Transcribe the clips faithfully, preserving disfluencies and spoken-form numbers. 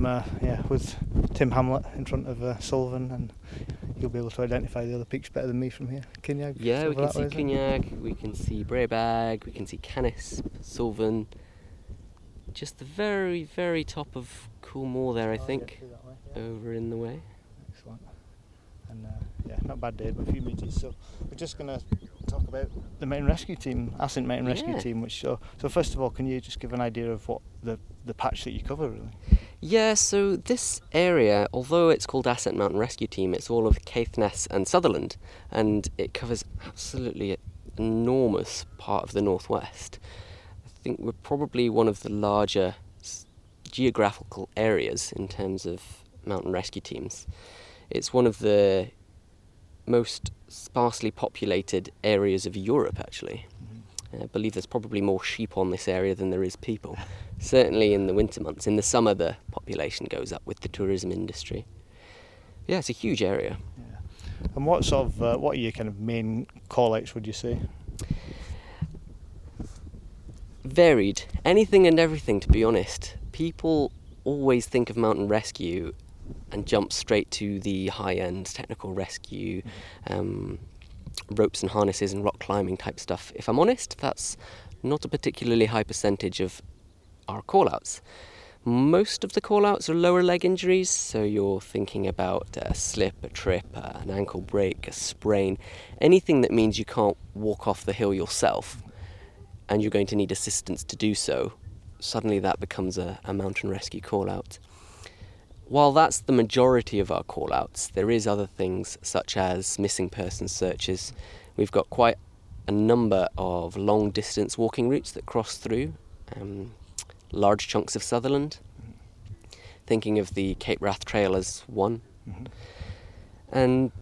I'm uh, yeah with Tim Hamlet in front of uh, Sullivan, and you'll be able to identify the other peaks better than me from here. Kinnegad. Yeah, we can that see way, is it? Kinnegad, we can see Brabag, we can see Canis, Sullivan. Just the very, very top of Coolmore there, I Oh, think, yeah, that way, yeah. over in the way. Excellent. And uh, yeah, not a bad day, but a few metres. So we're just going to talk about the Mountain Rescue Team, Assynt Mountain Yeah. Rescue Team. Which so, so first of all, can you just give an idea of what the, the patch that you cover, really? Yeah, so this area, although it's called Assynt Mountain Rescue Team, it's all of Caithness and Sutherland, and it covers absolutely an enormous part of the northwest. I think we're probably one of the larger s- geographical areas in terms of mountain rescue teams. It's one of the most sparsely populated areas of Europe, actually. I believe there's probably more sheep on this area than there is people. Certainly in the winter months. In the summer, the population goes up with the tourism industry. Yeah, it's a huge area. Yeah. And what sort of uh, what are your kind of main call-outs, would you say? Varied. Anything and everything, to be honest. People always think of mountain rescue and jump straight to the high-end technical rescue, um, ropes and harnesses and rock climbing type stuff. If I'm honest, that's not a particularly high percentage of our call-outs. Most of the call-outs are lower leg injuries, so you're thinking about a slip, a trip, uh, an ankle break, a sprain, anything that means you can't walk off the hill yourself and you're going to need assistance to do so. Suddenly that becomes a, a mountain rescue call-out. While that's the majority of our call-outs, there is other things such as missing persons searches. We've got quite a number of long-distance walking routes that cross through um, large chunks of Sutherland. Thinking of the Cape Wrath Trail as one. Mm-hmm. And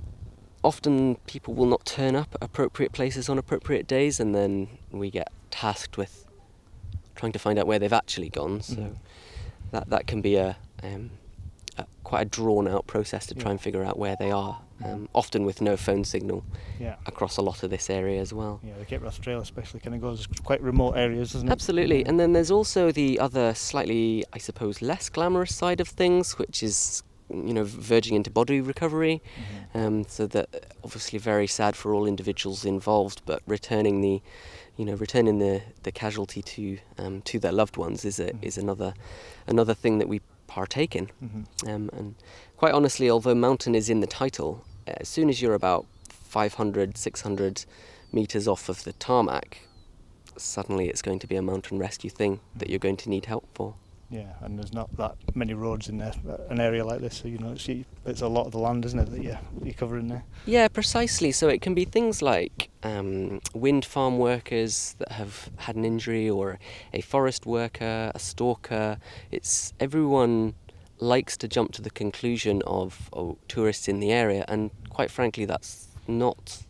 often people will not turn up at appropriate places on appropriate days, and then we get tasked with trying to find out where they've actually gone. So Mm-hmm. that, that can be a... Um, Uh, quite a drawn-out process to try Yeah. and figure out where they are, um, often with no phone signal Yeah. across a lot of this area as well. Yeah, the Cape Wrath Trail especially kind of goes quite remote areas, doesn't it? Absolutely, and then there's also the other slightly, I suppose, less glamorous side of things, which is, you know, verging into body recovery. Mm-hmm. Um, so that obviously very sad for all individuals involved, but returning the, you know, returning the, the casualty to um, to their loved ones is a, Mm-hmm. is another another thing that we partake in. Mm-hmm. Um, and quite honestly, although mountain is in the title, as soon as you're about five hundred, six hundred metres off of the tarmac, suddenly it's going to be a mountain rescue thing that you're going to need help for. Yeah, and there's not that many roads in there, an area like this, so you know, it's, it's a lot of the land, isn't it, that you're, you're covering there? Yeah, precisely. So it can be things like um, wind farm workers that have had an injury, or a forest worker, a stalker. It's everyone likes to jump to the conclusion of oh, tourists in the area, and quite frankly, that's not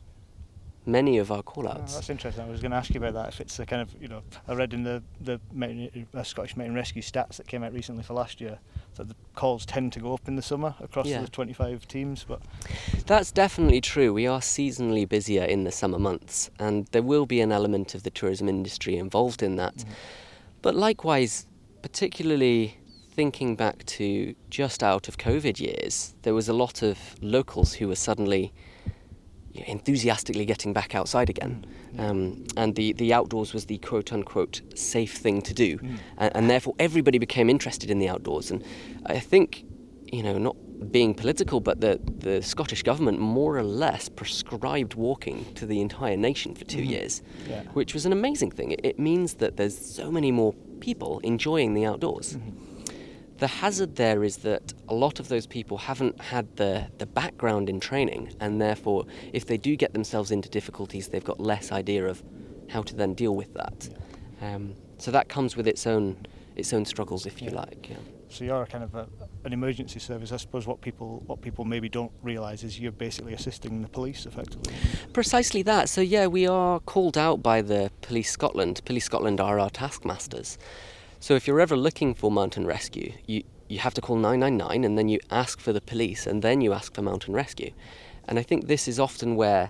many of our Oh, call-outs. that's interesting. I was going to ask you about that. If it's a kind of, you know, I read in the the mountain, uh, Scottish Mountain Rescue stats that came out recently for last year that the calls tend to go up in the summer across Yeah. the twenty-five teams. But That's definitely true. We are seasonally busier in the summer months, and there will be an element of the tourism industry involved in that. Mhm. But likewise, particularly thinking back to just out of COVID years, there was a lot of locals who were suddenly you know, enthusiastically getting back outside again. Um, and the, the outdoors was the quote-unquote safe thing to do. Mm. And, and therefore everybody became interested in the outdoors. And I think, you know, not being political, but the, the Scottish government more or less prescribed walking to the entire nation for two Mhm. years, Yeah. which was an amazing thing. It, it means that there's so many more people enjoying the outdoors. Mhm. The hazard there is that a lot of those people haven't had the, the background in training, and therefore if they do get themselves into difficulties, they've got less idea of how to then deal with that. Um, so that comes with its own its own struggles, if you Yeah. like. Yeah. So you're kind of a, an emergency service. I suppose what people what people maybe don't realise is you're basically assisting the police effectively. Precisely that. So yeah, we are called out by the Police Scotland. Police Scotland are our taskmasters. So if you're ever looking for mountain rescue, you, you have to call nine nine nine, and then you ask for the police, and then you ask for mountain rescue. And I think this is often where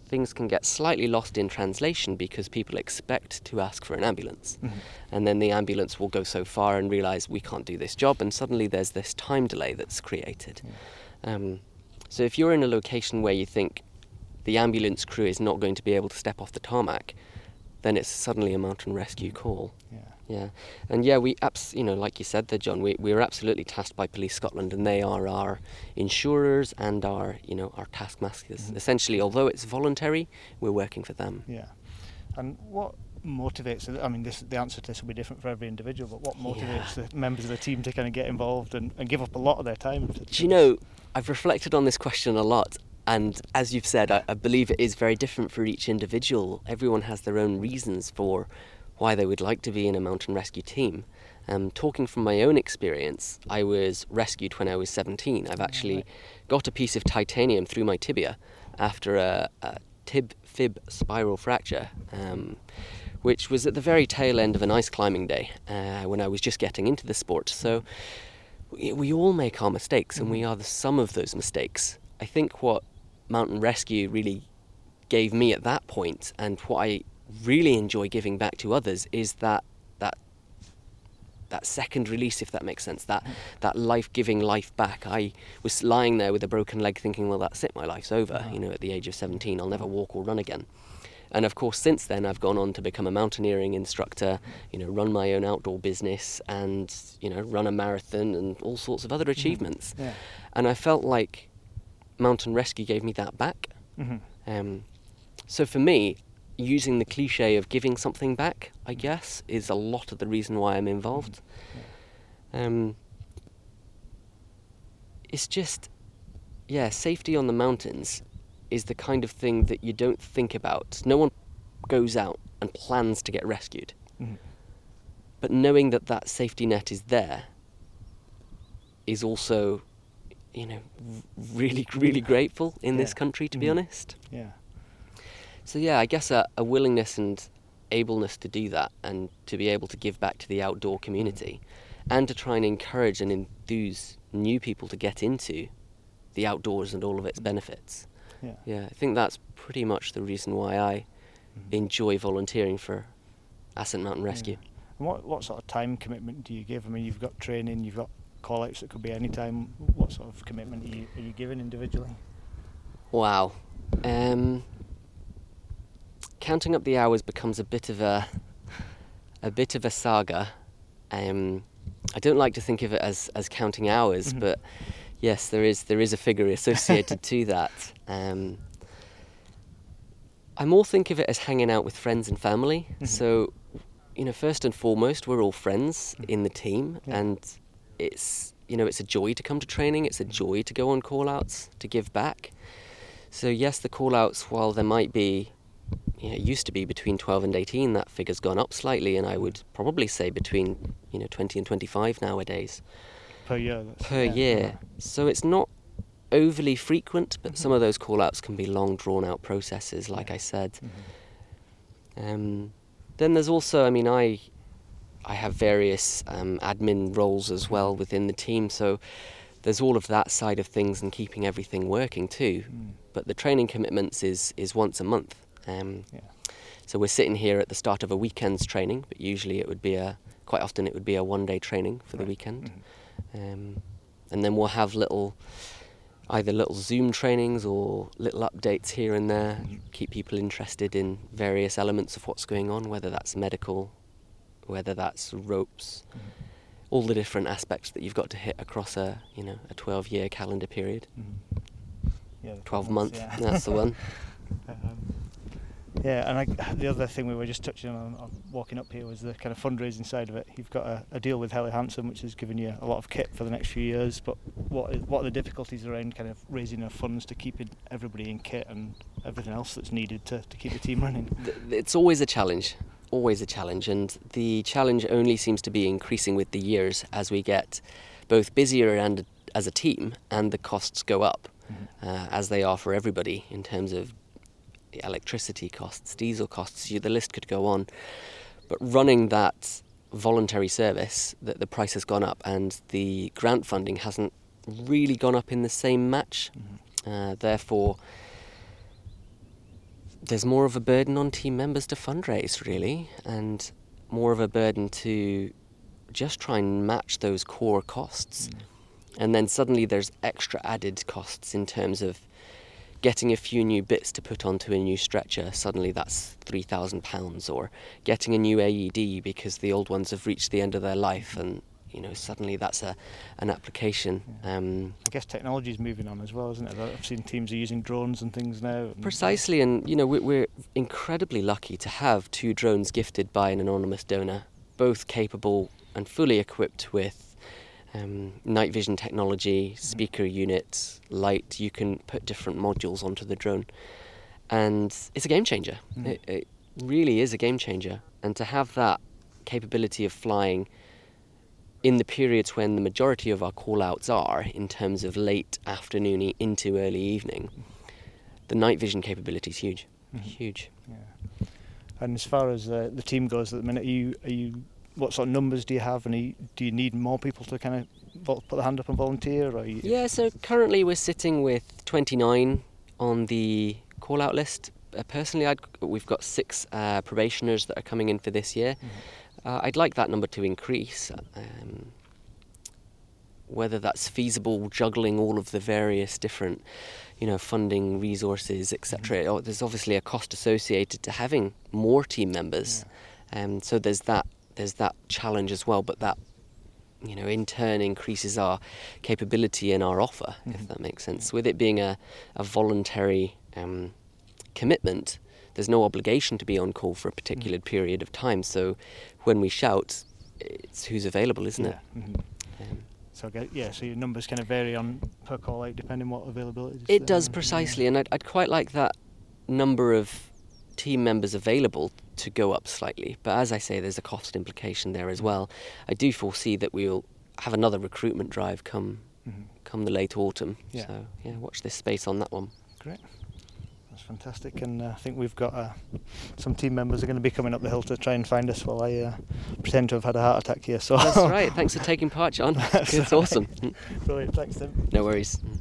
things can get slightly lost in translation because people expect to ask for an ambulance. Mm-hmm. And then the ambulance will go so far and realise we can't do this job, and suddenly there's this time delay that's created. Yeah. Um, so if you're in a location where you think the ambulance crew is not going to be able to step off the tarmac, then it's suddenly a mountain rescue call. Yeah. Yeah, and yeah, we, abs- you know, like you said there, John, we we are absolutely tasked by Police Scotland, and they are our insurers and our, you know, our taskmasters. Mm-hmm. Essentially, although it's voluntary, we're working for them. Yeah. And what motivates, I mean, this, the answer to this will be different for every individual, but what motivates Yeah. the members of the team to kind of get involved and, and give up a lot of their time? To, Do you know, I've reflected on this question a lot, and as you've said, I, I believe it is very different for each individual. Everyone has their own reasons for why they would like to be in a mountain rescue team. Um, talking from my own experience, I was rescued when I was seventeen. I've actually right. got a piece of titanium through my tibia after a, a tib-fib spiral fracture, um, which was at the very tail end of an ice climbing day uh, when I was just getting into the sport. So we, we all make our mistakes, and we are the sum of those mistakes. I think what mountain rescue really gave me at that point, and what I really enjoy giving back to others, is that that that second release, if that makes sense, that that life-giving life back. I was lying there with a broken leg thinking, well, that's it, my life's over. Uh-huh. You know, at the age of seventeen, I'll never walk or run again. And of course, since then, I've gone on to become a mountaineering instructor, you know, run my own outdoor business, and, you know, run a marathon and all sorts of other achievements. Yeah. And I felt like mountain rescue gave me that back. Mm-hmm. Um, so for me, using the cliche of giving something back, I guess, is a lot of the reason why I'm involved. Um, it's just, yeah, safety on the mountains is the kind of thing that you don't think about. No one goes out and plans to get rescued. Mm-hmm. But knowing that that safety net is there is also, you know, really, really grateful in this Yeah. country, to be Mhm. honest. Yeah. So yeah, I guess a, a willingness and ableness to do that, and to be able to give back to the outdoor community, and to try and encourage and enthuse new people to get into the outdoors and all of its benefits. Yeah. Yeah, I think that's pretty much the reason why I Mhm. enjoy volunteering for Ascent Mountain Rescue. Yeah. And what what sort of time commitment do you give? I mean, you've got training, you've got call-outs that could be any time. What sort of commitment are you, are you giving individually? Wow. Um, counting up the hours becomes a bit of a a bit of a saga. Um, I don't like to think of it as, as counting hours, Mhm. but yes, there is there is a figure associated to that. Um, I more think of it as hanging out with friends and family. Mhm. So, you know, first and foremost, we're all friends Mhm. in the team, Yeah. and it's, you know, it's a joy to come to training. It's a joy to go on call-outs, to give back. So yes, the call-outs, while there might be, you know, it used to be between twelve and eighteen, that figure's gone up slightly, and I would probably say between, you know, twenty and twenty-five nowadays Per year? That's, per yeah, year. yeah. So it's not overly frequent, but Mhm. some of those call-outs can be long, drawn-out processes, like Yeah. I said. Mhm. Um, then there's also, I mean, I I have various um, admin roles as well within the team, so there's all of that side of things and keeping everything working too. Mm. But the training commitments is, is once a month. Um, Yeah. so we're sitting here at the start of a weekend's training, but usually it would be a, quite often it would be a one-day training for the Right. weekend. Mhm. Um, and then we'll have little, either little Zoom trainings or little updates here and there, Mhm. keep people interested in various elements of what's going on, whether that's medical, whether that's ropes, Mhm. all the different aspects that you've got to hit across a, you know, a twelve-year calendar period. Mhm. Yeah, the twelve months, month, yeah. that's the one. Um, yeah, and I, the other thing we were just touching on, on walking up here was the kind of fundraising side of it. You've got a, a deal with Helly Hansen, which has given you a lot of kit for the next few years, but what is, what are the difficulties around kind of raising enough funds to keep it, everybody in kit and everything else that's needed to, to keep the team running? Th- It's always a challenge, always a challenge, and the challenge only seems to be increasing with the years as we get both busier and as a team, and the costs go up, Mhm. uh, as they are for everybody in terms of electricity costs, diesel costs, you, the list could go on. But running that voluntary service, that the price has gone up, and the grant funding hasn't really gone up in the same match. Mhm. Uh, therefore, there's more of a burden on team members to fundraise, really, and more of a burden to just try and match those core costs. Mm. And then suddenly there's extra added costs in terms of getting a few new bits to put onto a new stretcher. Suddenly that's three thousand pounds, or getting a new A E D because the old ones have reached the end of their life, and you know, suddenly that's a an application. Yeah. Um, I guess technology is moving on as well, isn't it? I've seen teams are using drones and things now. And precisely, and you know, we're, we're incredibly lucky to have two drones gifted by an anonymous donor, both capable and fully equipped with um, night vision technology, speaker mm-hmm. units, light. You can put different modules onto the drone, and it's a game changer. Mm. It, it really is a game changer, and to have that capability of flying in the periods when the majority of our call-outs are, in terms of late afternoon into early evening, the night vision capability is huge, mm-hmm. huge. Yeah. And as far as uh, the team goes at the minute, are you, are you, what sort of numbers do you have, and are you, do you need more people to kind of vol- put their hand up and volunteer? Or are you... Yeah, so currently we're sitting with twenty-nine on the call-out list. Uh, personally, I'd, we've got six uh, probationers that are coming in for this year. Mm-hmm. Uh, I'd like that number to increase. Um, whether that's feasible, juggling all of the various different, you know, funding resources, et cetera. Mm-hmm. Oh, there's obviously a cost associated to having more team members, yeah. um, so there's that there's that challenge as well. But that, you know, in turn increases our capability and our offer, mm-hmm. if that makes sense. With it being a a voluntary um, commitment, there's no obligation to be on call for a particular mm-hmm. period of time. So when we shout, it's who's available, isn't yeah. it? Mm-hmm. Um, so I get, yeah, so your numbers kind of vary on per call out depending what availability is. It there. does precisely, and I'd, I'd quite like that number of team members available to go up slightly. But as I say, there's a cost implication there as well. I do foresee that we'll have another recruitment drive come mm-hmm. come the late autumn. Yeah. So yeah, watch this space on that one. Great. That's fantastic, and uh, I think we've got uh, some team members are going to be coming up the hill to try and find us while I uh, pretend to have had a heart attack here. So that's right. Thanks for taking part, John. It's right. awesome. Brilliant. Thanks, Tim. No worries.